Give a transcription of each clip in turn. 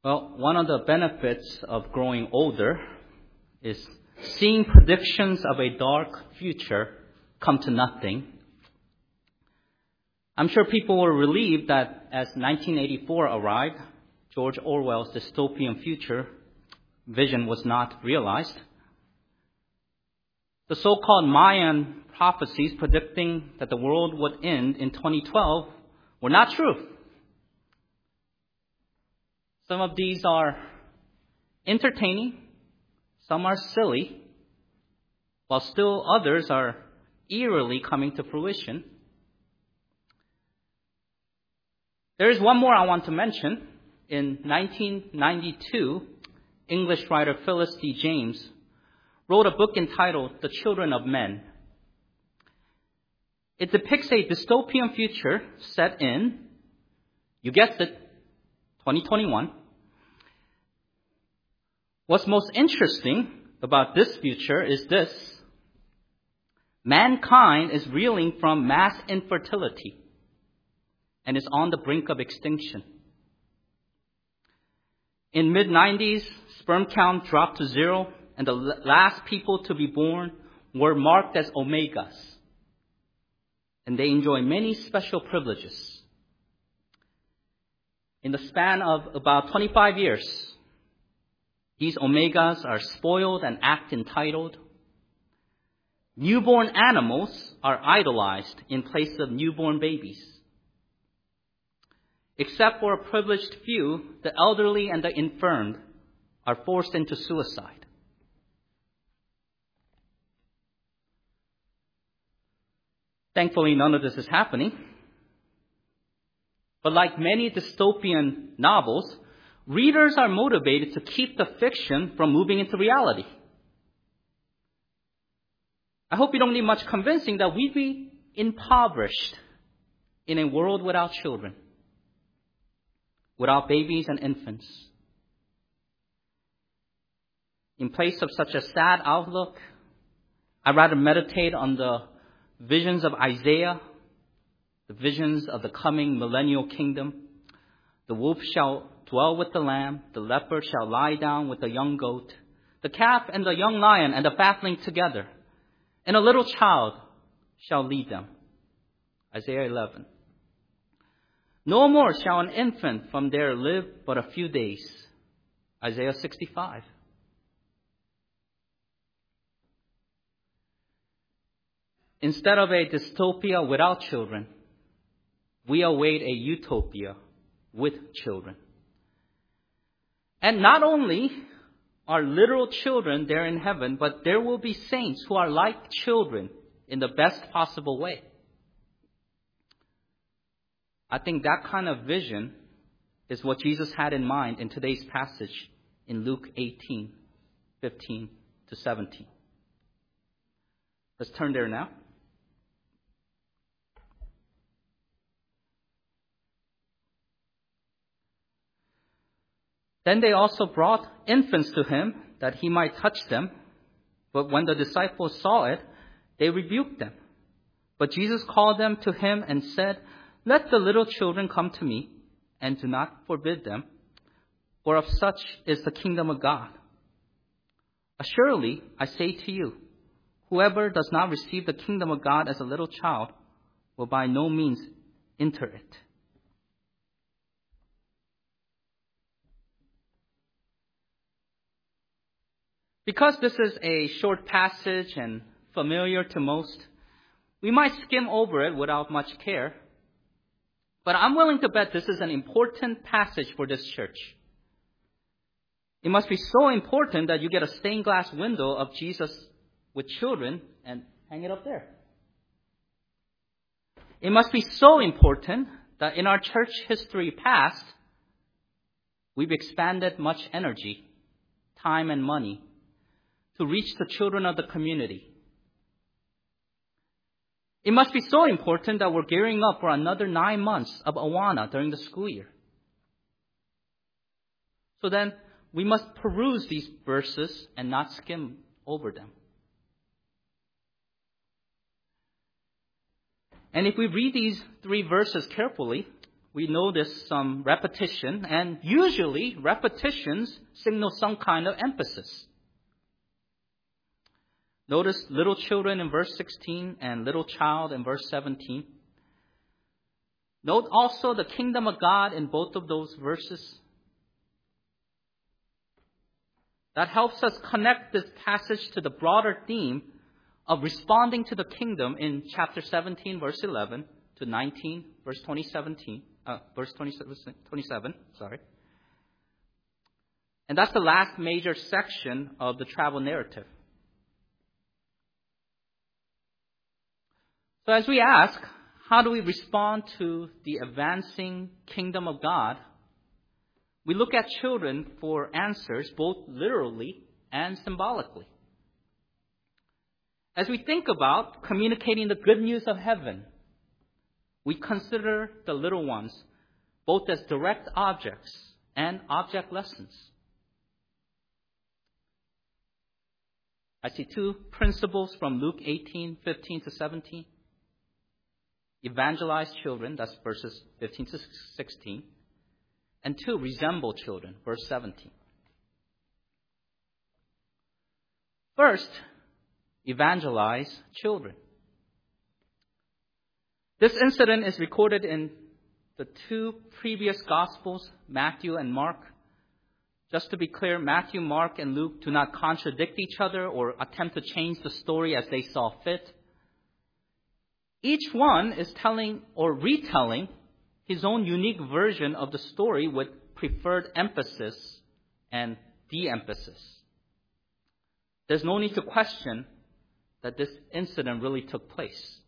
Well, one of the benefits of growing older is seeing predictions of a dark future come to nothing. I'm sure people were relieved that as 1984 arrived, George Orwell's dystopian future vision was not realized. The so-called Mayan prophecies predicting that the world would end in 2012 were not true. Some of these are entertaining, some are silly, while still others are eerily coming to fruition. There is one more I want to mention. In 1992, English writer Phyllis D. James wrote a book entitled The Children of Men. It depicts a dystopian future set in, you guessed it, 2021. What's most interesting about this future is this. Mankind is reeling from mass infertility and is on the brink of extinction. In mid-90s, sperm count dropped to zero, and the last people to be born were marked as omegas, and they enjoy many special privileges. In the span of about 25 years, these omegas are spoiled and act entitled. Newborn animals are idolized in place of newborn babies. Except for a privileged few, the elderly and the infirmed are forced into suicide. Thankfully, none of this is happening. But like many dystopian novels, readers are motivated to keep the fiction from moving into reality. I hope you don't need much convincing that we'd be impoverished in a world without children, without babies and infants. In place of such a sad outlook, I'd rather meditate on the visions of Isaiah, the visions of the coming millennial kingdom. The wolf shall dwell with the lamb, the leopard shall lie down with the young goat, the calf and the young lion and the fatling together, and a little child shall lead them. Isaiah 11. No more shall an infant from there live but a few days. Isaiah 65. Instead of a dystopia without children, we await a utopia with children. And not only are literal children there in heaven, but there will be saints who are like children in the best possible way. I think that kind of vision is what Jesus had in mind in today's passage in Luke 18:15 to 17. Let's turn there now. Then they also brought infants to him that he might touch them. But when the disciples saw it, they rebuked them. But Jesus called them to him and said, "Let the little children come to me, and do not forbid them, for of such is the kingdom of God. Assuredly, I say to you, whoever does not receive the kingdom of God as a little child will by no means enter it." Because this is a short passage and familiar to most, we might skim over it without much care. But I'm willing to bet this is an important passage for this church. It must be so important that you get a stained glass window of Jesus with children and hang it up there. It must be so important that in our church history past, we've expanded much energy, time, and money to reach the children of the community. It must be so important that we're gearing up for another 9 months of Awana during the school year. So then, we must peruse these verses and not skim over them. And if we read these 3 verses carefully, we notice some repetition, and usually repetitions signal some kind of emphasis. Notice little children in verse 16 and little child in verse 17. Note also the kingdom of God in both of those verses. That helps us connect this passage to the broader theme of responding to the kingdom in chapter 17, verse 11 to 19, verse 27. And that's the last major section of the travel narrative. So as we ask, how do we respond to the advancing kingdom of God? We look at children for answers, both literally and symbolically. As we think about communicating the good news of heaven, we consider the little ones both as direct objects and object lessons. I see two principles from Luke 18:15 to 17. Evangelize children, that's verses 15 to 16. And two, resemble children, verse 17. First, evangelize children. This incident is recorded in the two previous Gospels, Matthew and Mark. Just to be clear, Matthew, Mark, and Luke do not contradict each other or attempt to change the story as they saw fit. Each one is telling or retelling his own unique version of the story with preferred emphasis and de-emphasis. There's no need to question that this incident really took place.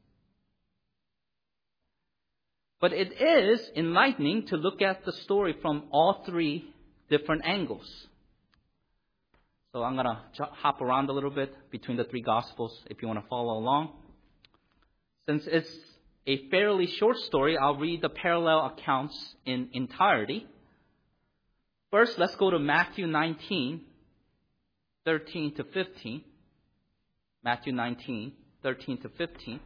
But it is enlightening to look at the story from all three different angles. So I'm going to hop around a little bit between the three Gospels if you want to follow along. Since it's a fairly short story, I'll read the parallel accounts in entirety. First, let's go to Matthew 19, 13 to 15. Matthew 19, 13 to 15.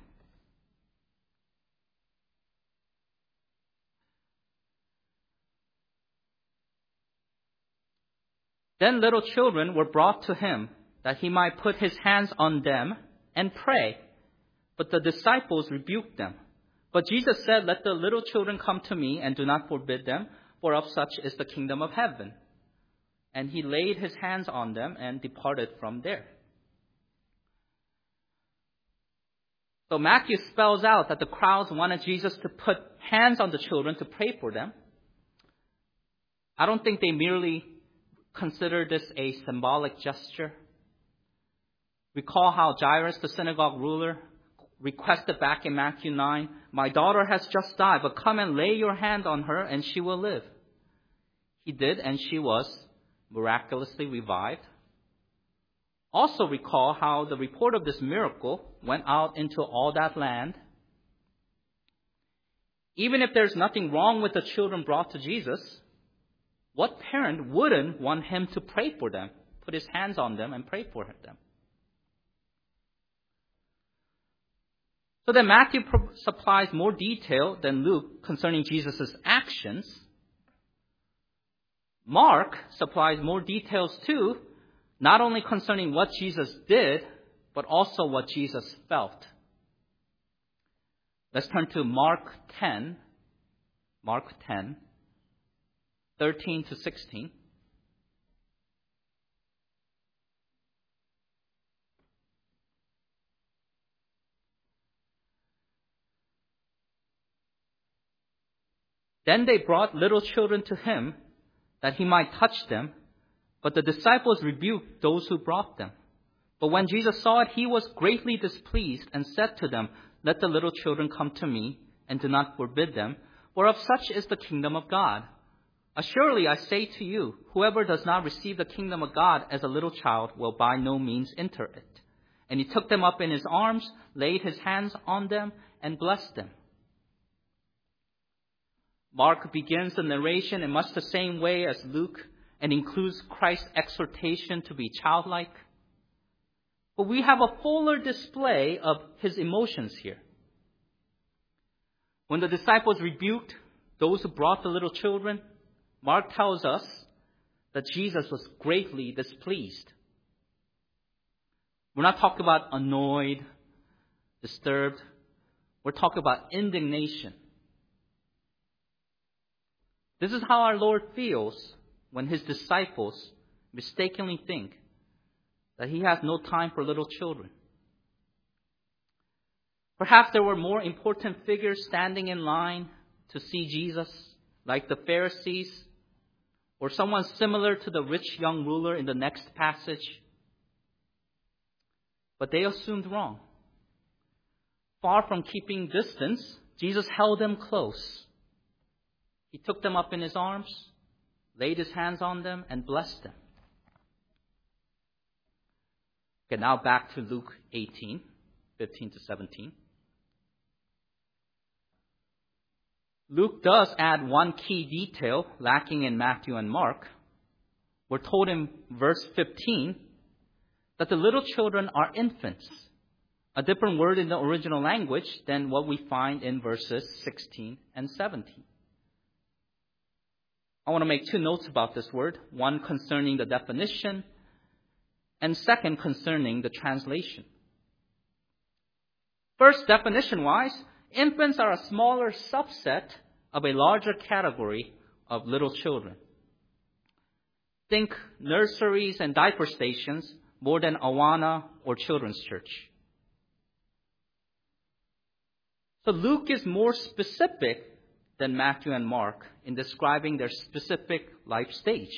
Then little children were brought to him, that he might put his hands on them and pray. But the disciples rebuked them. But Jesus said, let the little children come to me, and do not forbid them, for of such is the kingdom of heaven. And he laid his hands on them and departed from there. So Matthew spells out that the crowds wanted Jesus to put hands on the children to pray for them. I don't think they merely considered this a symbolic gesture. Recall how Jairus, the synagogue ruler, requested back in Matthew 9, my daughter has just died, but come and lay your hand on her and she will live. He did, and she was miraculously revived. Also recall how the report of this miracle went out into all that land. Even if there's nothing wrong with the children brought to Jesus, what parent wouldn't want him to pray for them, put his hands on them and pray for them? So then Matthew supplies more detail than Luke concerning Jesus' actions. Mark supplies more details too, not only concerning what Jesus did, but also what Jesus felt. Let's turn to Mark 10, 13 to 16. Then they brought little children to him, that he might touch them. But the disciples rebuked those who brought them. But when Jesus saw it, he was greatly displeased, and said to them, let the little children come to me, and do not forbid them, for of such is the kingdom of God. Assuredly, I say to you, whoever does not receive the kingdom of God as a little child will by no means enter it. And he took them up in his arms, laid his hands on them, and blessed them. Mark begins the narration in much the same way as Luke, and includes Christ's exhortation to be childlike. But we have a fuller display of his emotions here. When the disciples rebuked those who brought the little children, Mark tells us that Jesus was greatly displeased. We're not talking about annoyed, disturbed. We're talking about indignation. This is how our Lord feels when his disciples mistakenly think that he has no time for little children. Perhaps there were more important figures standing in line to see Jesus, like the Pharisees, or someone similar to the rich young ruler in the next passage. But they assumed wrong. Far from keeping distance, Jesus held them close. He took them up in his arms, laid his hands on them, and blessed them. Okay, now back to Luke 18, 15 to 17. Luke does add one key detail lacking in Matthew and Mark. We're told in verse 15 that the little children are infants, a different word in the original language than what we find in verses 16 and 17. I want to make two notes about this word, one concerning the definition, and second concerning the translation. First, definition-wise, infants are a smaller subset of a larger category of little children. Think nurseries and diaper stations more than Awana or children's church. So Luke is more specific than Matthew and Mark in describing their specific life stage.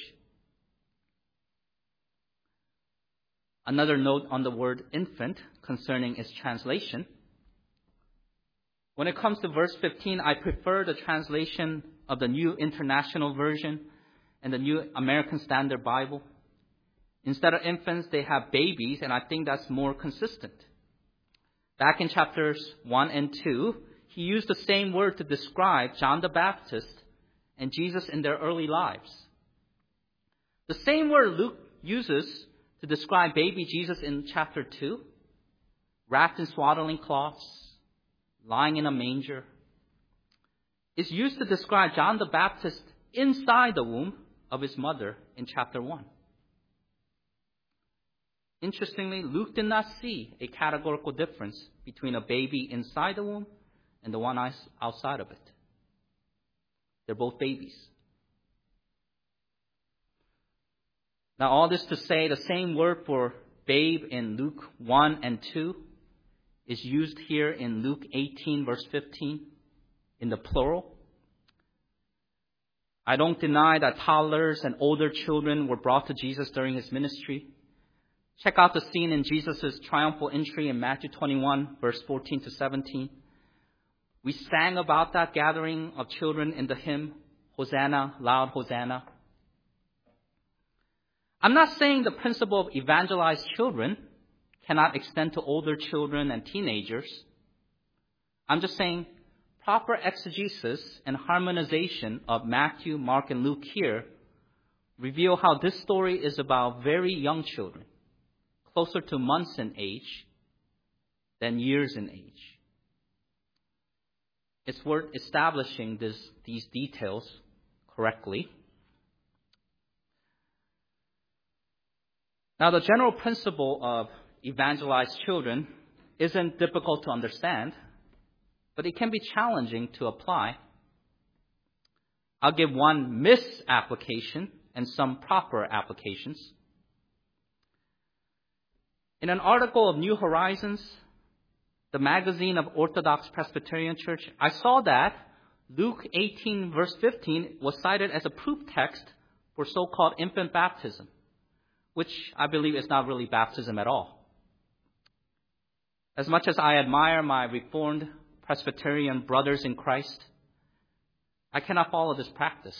Another note on the word infant concerning its translation. When it comes to verse 15, I prefer the translation of the New International Version and the New American Standard Bible. Instead of infants, they have babies, and I think that's more consistent. Back in chapters 1 and 2, he used the same word to describe John the Baptist and Jesus in their early lives. The same word Luke uses to describe baby Jesus in chapter 2, wrapped in swaddling cloths, lying in a manger, is used to describe John the Baptist inside the womb of his mother in chapter 1. Interestingly, Luke did not see a categorical difference between a baby inside the womb and the one outside of it. They're both babies. Now, all this to say, the same word for babe in Luke 1 and 2 is used here in Luke 18, verse 15, in the plural. I don't deny that toddlers and older children were brought to Jesus during his ministry. Check out the scene in Jesus' triumphal entry in Matthew 21, verse 14 to 17. We sang about that gathering of children in the hymn, Hosanna, loud Hosanna. I'm not saying the principle of evangelized children cannot extend to older children and teenagers. I'm just saying proper exegesis and harmonization of Matthew, Mark, and Luke here reveal how this story is about very young children, closer to months in age than years in age. It's worth establishing these details correctly. Now, the general principle of evangelized children isn't difficult to understand, but it can be challenging to apply. I'll give one misapplication and some proper applications. In an article of New Horizons, the magazine of Orthodox Presbyterian Church, I saw that Luke 18, verse 15 was cited as a proof text for so-called infant baptism, which I believe is not really baptism at all. As much as I admire my Reformed Presbyterian brothers in Christ, I cannot follow this practice.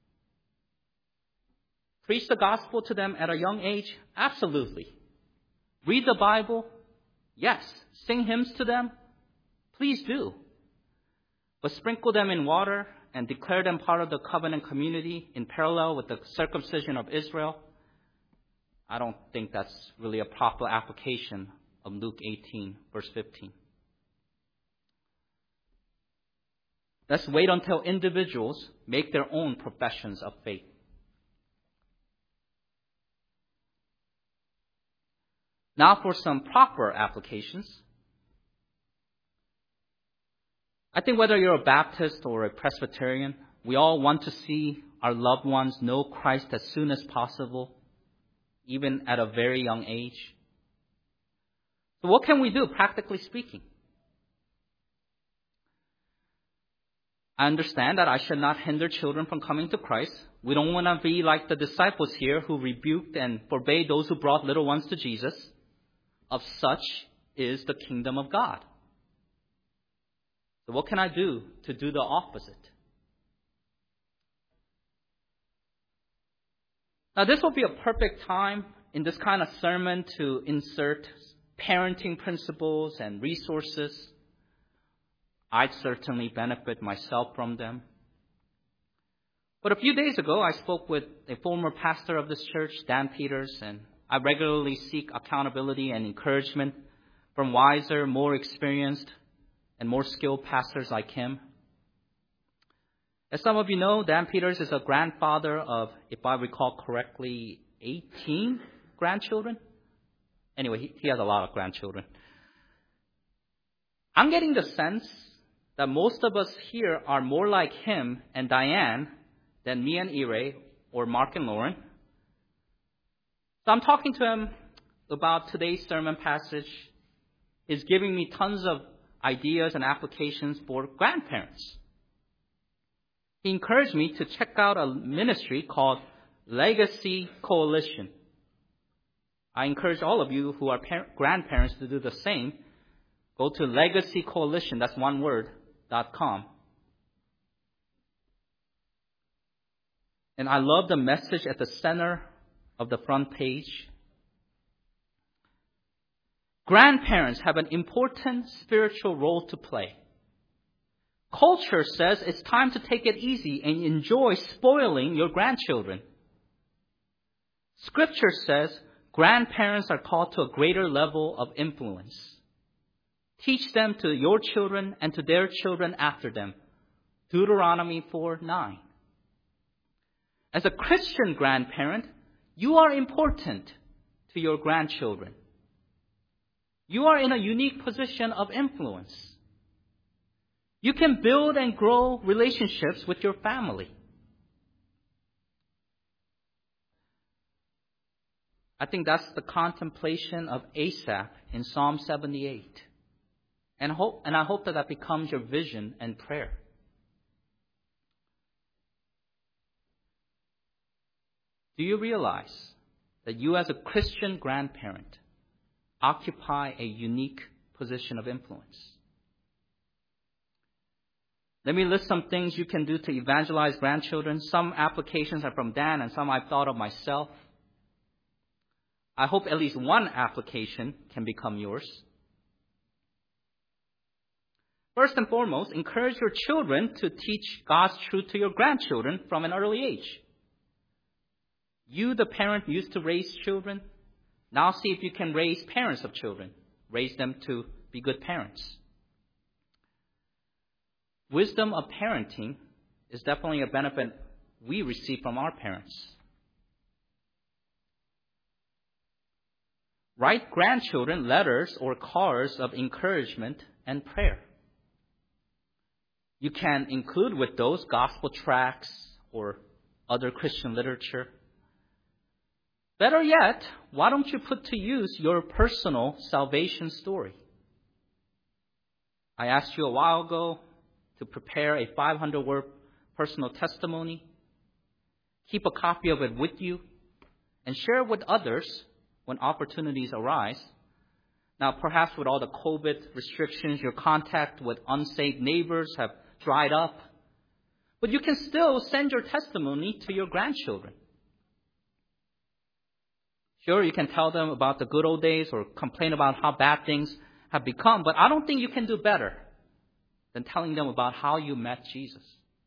Preach the gospel to them at a young age? Absolutely. Read the Bible? Yes. Sing hymns to them? Please do. But sprinkle them in water and declare them part of the covenant community in parallel with the circumcision of Israel? I don't think that's really a proper application of Luke 18, verse 15. Let's wait until individuals make their own professions of faith. Now for some proper applications. I think whether you're a Baptist or a Presbyterian, we all want to see our loved ones know Christ as soon as possible, even at a very young age. So what can we do, practically speaking? I understand that I should not hinder children from coming to Christ. We don't want to be like the disciples here who rebuked and forbade those who brought little ones to Jesus. Of such is the kingdom of God. So what can I do to do the opposite? Now this will be a perfect time in this kind of sermon to insert parenting principles and resources. I'd certainly benefit myself from them. But a few days ago, I spoke with a former pastor of this church, Dan Peters, and I regularly seek accountability and encouragement from wiser, more experienced, and more skilled pastors like him. As some of you know, Dan Peters is a grandfather of, if I recall correctly, 18 grandchildren. Anyway, he has a lot of grandchildren. I'm getting the sense that most of us here are more like him and Diane than me and Ire or Mark and Lauren. So I'm talking to him about today's sermon passage. He's giving me tons of ideas and applications for grandparents. He encouraged me to check out a ministry called Legacy Coalition. I encourage all of you who are grandparents to do the same. Go to Legacy Coalition, that's one word, .com. And I love the message at the center of the front page. Grandparents have an important spiritual role to play. Culture says it's time to take it easy and enjoy spoiling your grandchildren. Scripture says grandparents are called to a greater level of influence. Teach them to your children and to their children after them. Deuteronomy 4:9. As a Christian grandparent, you are important to your grandchildren. You are in a unique position of influence. You can build and grow relationships with your family. I think that's the contemplation of Asaph in Psalm 78. And I hope that becomes your vision and prayer. Do you realize that you as a Christian grandparent occupy a unique position of influence? Let me list some things you can do to evangelize grandchildren. Some applications are from Dan and some I've thought of myself. I hope at least one application can become yours. First and foremost, encourage your children to teach God's truth to your grandchildren from an early age. You, the parent, used to raise children. Now see if you can raise parents of children. Raise them to be good parents. Wisdom of parenting is definitely a benefit we receive from our parents. Write grandchildren letters or cards of encouragement and prayer. You can include with those gospel tracts or other Christian literature. Better yet, why don't you put to use your personal salvation story? I asked you a while ago to prepare a 500-word personal testimony. Keep a copy of it with you and share it with others when opportunities arise. Now, perhaps with all the COVID restrictions, your contact with unsaved neighbors have dried up. But you can still send your testimony to your grandchildren. Sure, you can tell them about the good old days or complain about how bad things have become, but I don't think you can do better than telling them about how you met Jesus.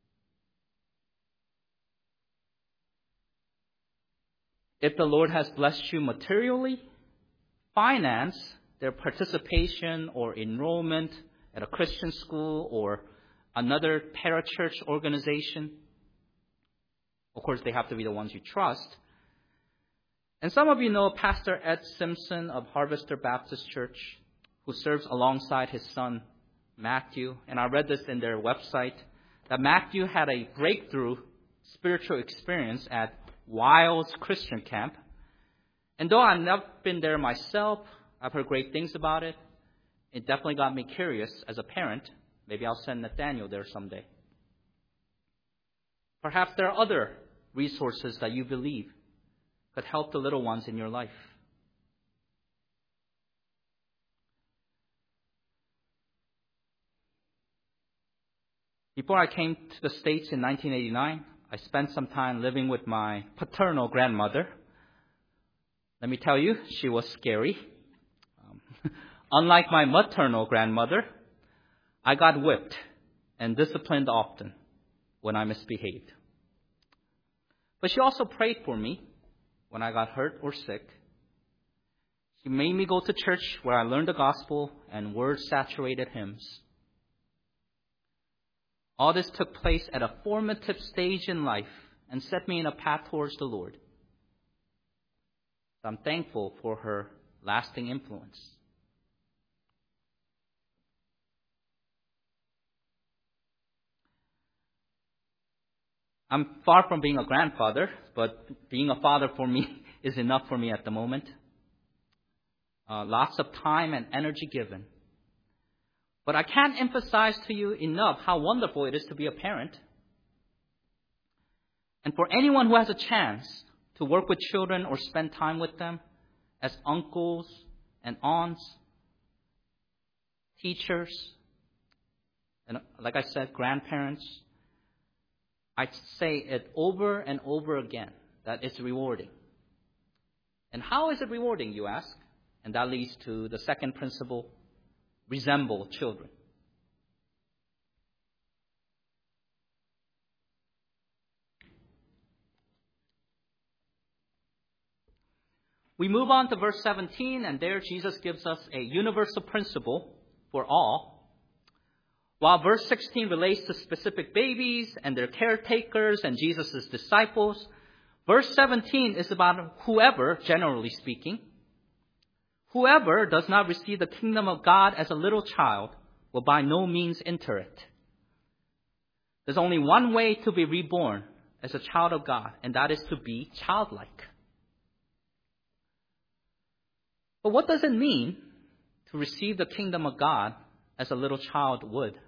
If the Lord has blessed you materially, finance their participation or enrollment at a Christian school or another parachurch organization. Of course, they have to be the ones you trust. And some of you know Pastor Ed Simpson of Harvester Baptist Church, who serves alongside his son, Matthew. And I read this in their website, that Matthew had a breakthrough spiritual experience at Wiles Christian Camp. And though I've never been there myself, I've heard great things about it. It definitely got me curious as a parent. Maybe I'll send Nathaniel there someday. Perhaps there are other resources that you believe could help the little ones in your life. Before I came to the States in 1989, I spent some time living with my paternal grandmother. Let me tell you, she was scary. Unlike my maternal grandmother, I got whipped and disciplined often when I misbehaved. But she also prayed for me when I got hurt or sick. She made me go to church where I learned the gospel and word-saturated hymns. All this took place at a formative stage in life and set me in a path towards the Lord. I'm thankful for her lasting influence. I'm far from being a grandfather, but being a father for me is enough for me at the moment. Lots of time and energy given. But I can't emphasize to you enough how wonderful it is to be a parent. And for anyone who has a chance to work with children or spend time with them as uncles and aunts, teachers, and like I said, grandparents, I say it over and over again that it's rewarding. And how is it rewarding, you ask? And that leads to the second principle, resemble children. We move on to verse 17, and there Jesus gives us a universal principle for all. While verse 16 relates to specific babies and their caretakers and Jesus' disciples, verse 17 is about whoever, generally speaking. Whoever does not receive the kingdom of God as a little child will by no means enter it. There's only one way to be reborn as a child of God, and that is to be childlike. But what does it mean to receive the kingdom of God as a little child would?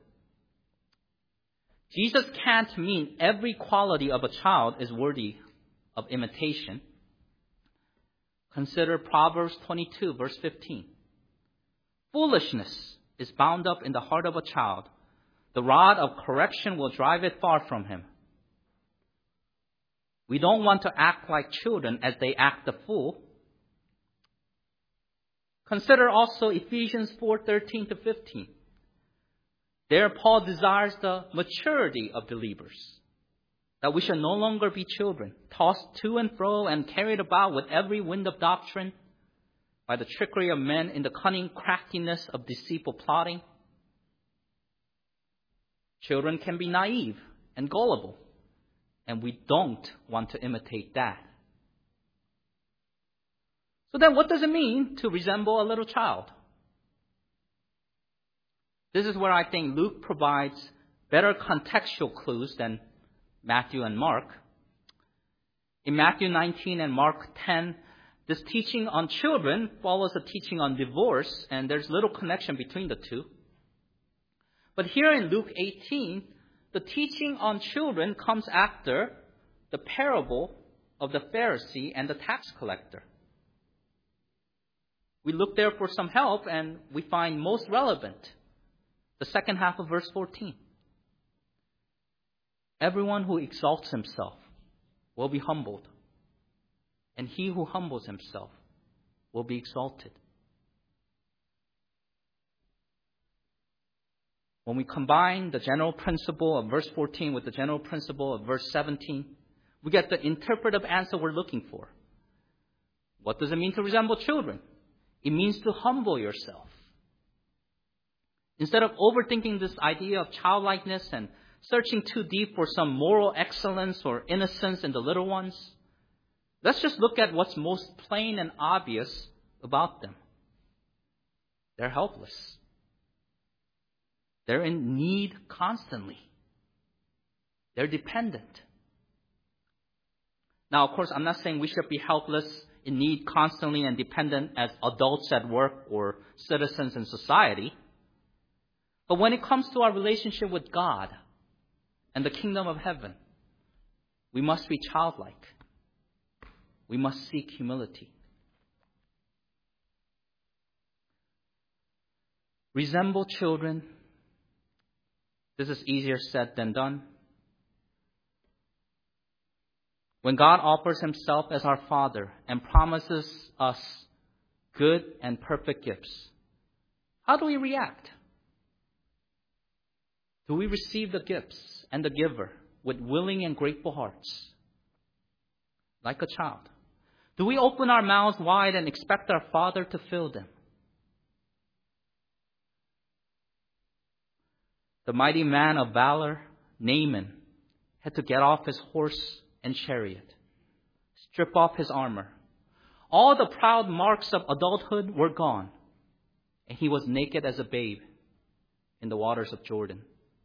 Jesus can't mean every quality of a child is worthy of imitation. Consider Proverbs 22, verse 15. Foolishness is bound up in the heart of a child. The rod of correction will drive it far from him. We don't want to act like children as they act the fool. Consider also Ephesians 4:13 to 15. There Paul desires the maturity of believers, that we shall no longer be children, tossed to and fro and carried about with every wind of doctrine by the trickery of men in the cunning craftiness of deceitful plotting. Children can be naive and gullible, and we don't want to imitate that. So then what does it mean to resemble a little child? This is where I think Luke provides better contextual clues than Matthew and Mark. In Matthew 19 and Mark 10, this teaching on children follows a teaching on divorce, and there's little connection between the two. But here in Luke 18, the teaching on children comes after the parable of the Pharisee and the tax collector. We look there for some help, and we find most relevant the second half of verse 14. Everyone who exalts himself will be humbled, and he who humbles himself will be exalted. When we combine the general principle of verse 14 with the general principle of verse 17, we get the interpretive answer we're looking for. What does it mean to resemble children? It means to humble yourself. Instead of overthinking this idea of childlikeness and searching too deep for some moral excellence or innocence in the little ones, let's just look at what's most plain and obvious about them. They're helpless. They're in need constantly. They're dependent. Now, of course, I'm not saying we should be helpless, in need constantly, and dependent as adults at work or citizens in society. But when it comes to our relationship with God and the kingdom of heaven, we must be childlike. We must seek humility. Resemble children. This is easier said than done. When God offers himself as our Father and promises us good and perfect gifts, how do we react? Do we receive the gifts and the giver with willing and grateful hearts, like a child? Do we open our mouths wide and expect our Father to fill them? The mighty man of valor, Naaman, had to get off his horse and chariot, strip off his armor. All the proud marks of adulthood were gone, and he was naked as a babe in the waters of Jordan.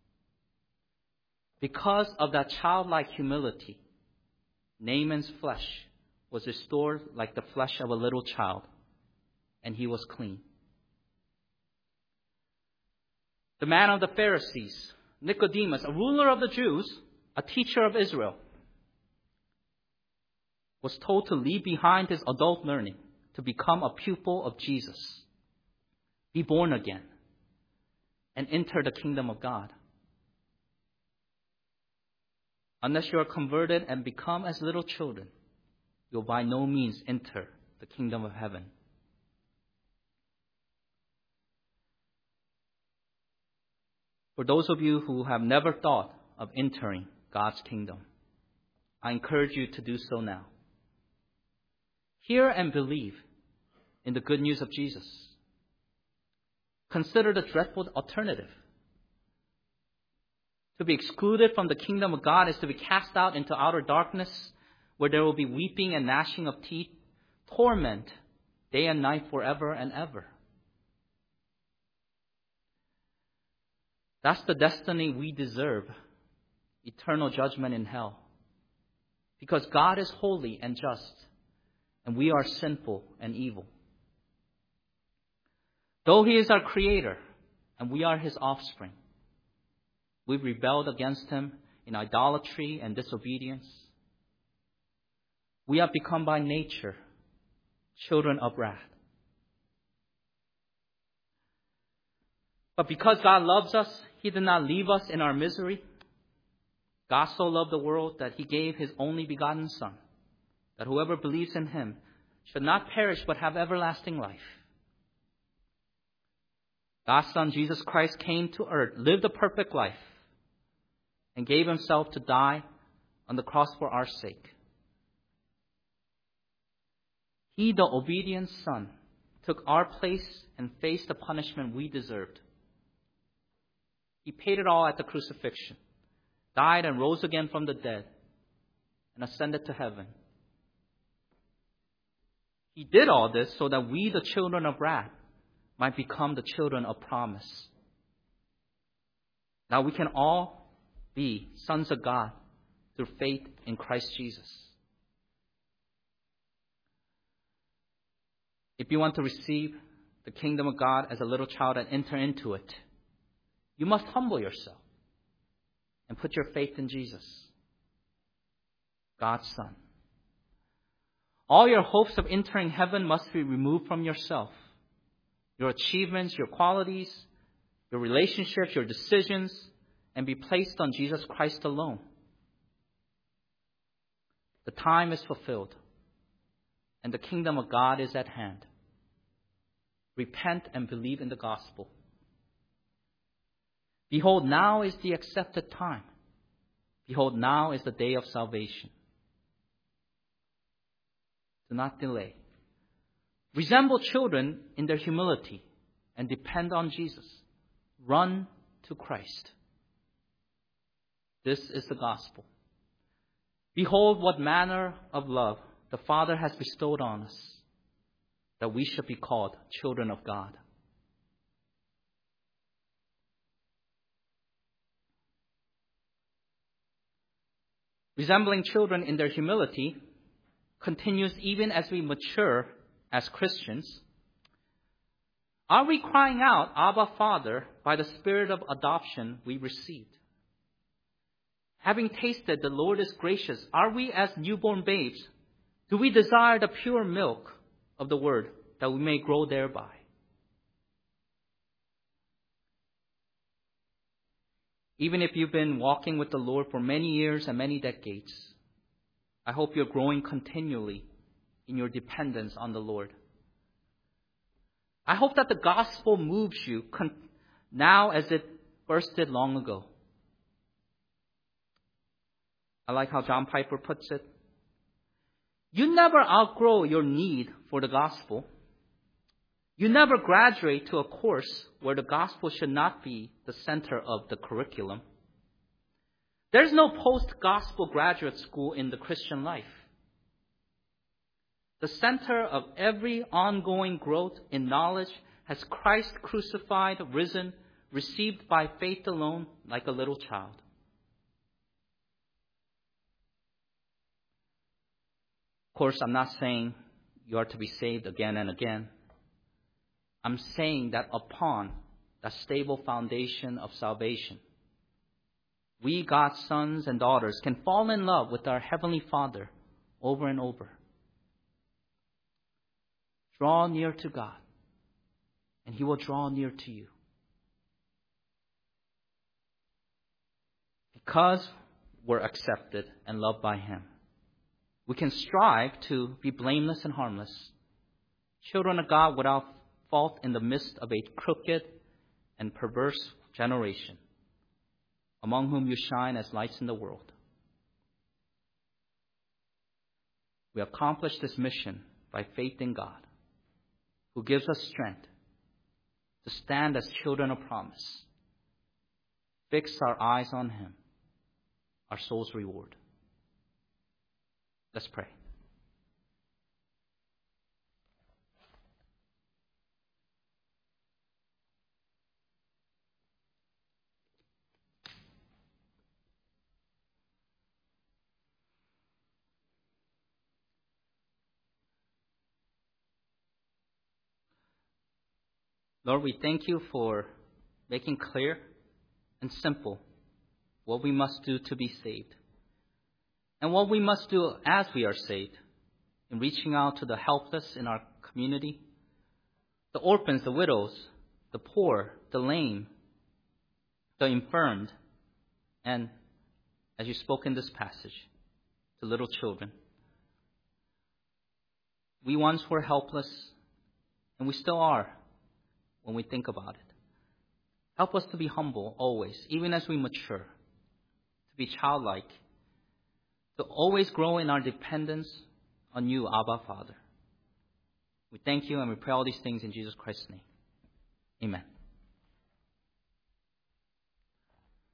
Because of that childlike humility, Naaman's flesh was restored like the flesh of a little child, and he was clean. The man of the Pharisees, Nicodemus, a ruler of the Jews, a teacher of Israel, was told to leave behind his adult learning to become a pupil of Jesus, be born again, and enter the kingdom of God. Unless you are converted and become as little children, you'll by no means enter the kingdom of heaven. For those of you who have never thought of entering God's kingdom, I encourage you to do so now. Hear and believe in the good news of Jesus. Consider the dreadful alternative. To be excluded from the kingdom of God is to be cast out into outer darkness, where there will be weeping and gnashing of teeth, torment day and night forever and ever. That's the destiny we deserve, eternal judgment in hell. Because God is holy and just, and we are sinful and evil. Though he is our creator, and we are his offspring, we've rebelled against him in idolatry and disobedience. We have become by nature children of wrath. But because God loves us, he did not leave us in our misery. God so loved the world that he gave his only begotten Son, that whoever believes in him should not perish but have everlasting life. God's Son, Jesus Christ, came to earth, lived a perfect life, and gave himself to die on the cross for our sake. He, the obedient Son, took our place and faced the punishment we deserved. He paid it all at the crucifixion, died and rose again from the dead, and ascended to heaven. He did all this so that we, the children of wrath, might become the children of promise. Now we can all be sons of God through faith in Christ Jesus. If you want to receive the kingdom of God as a little child and enter into it, you must humble yourself and put your faith in Jesus, God's Son. All your hopes of entering heaven must be removed from yourself. Your achievements, your qualities, your relationships, your decisions, and be placed on Jesus Christ alone. The time is fulfilled, and the kingdom of God is at hand. Repent and believe in the gospel. Behold, now is the accepted time. Behold, now is the day of salvation. Do not delay. Resemble children in their humility and depend on Jesus. Run to Christ. This is the gospel. Behold what manner of love the Father has bestowed on us, that we should be called children of God. Resembling children in their humility continues even as we mature as Christians. Are we crying out, Abba, Father, by the Spirit of adoption we received? Having tasted the Lord is gracious, are we as newborn babes? Do we desire the pure milk of the word that we may grow thereby? Even if you've been walking with the Lord for many years and many decades, I hope you're growing continually in your dependence on the Lord. I hope that the gospel moves you now as it first did long ago. I like how John Piper puts it. You never outgrow your need for the gospel. You never graduate to a course where the gospel should not be the center of the curriculum. There's no post-gospel graduate school in the Christian life. The center of every ongoing growth in knowledge has Christ crucified, risen, received by faith alone, like a little child. Of course, I'm not saying you are to be saved again and again. I'm saying that upon the stable foundation of salvation, we, God's sons and daughters, can fall in love with our Heavenly Father over and over. Draw near to God, and He will draw near to you. Because we're accepted and loved by Him, we can strive to be blameless and harmless, children of God without fault in the midst of a crooked and perverse generation, among whom you shine as lights in the world. We accomplish this mission by faith in God, who gives us strength to stand as children of promise. Fix our eyes on Him, our soul's reward. Let's pray. Lord, we thank you for making clear and simple what we must do to be saved, and what we must do as we are saved in reaching out to the helpless in our community, the orphans, the widows, the poor, the lame, the infirmed, and, as you spoke in this passage, the little children. We once were helpless, and we still are when we think about it. Help us to be humble always, even as we mature, to be childlike, to always grow in our dependence on you, Abba, Father. We thank you and we pray all these things in Jesus Christ's name. Amen.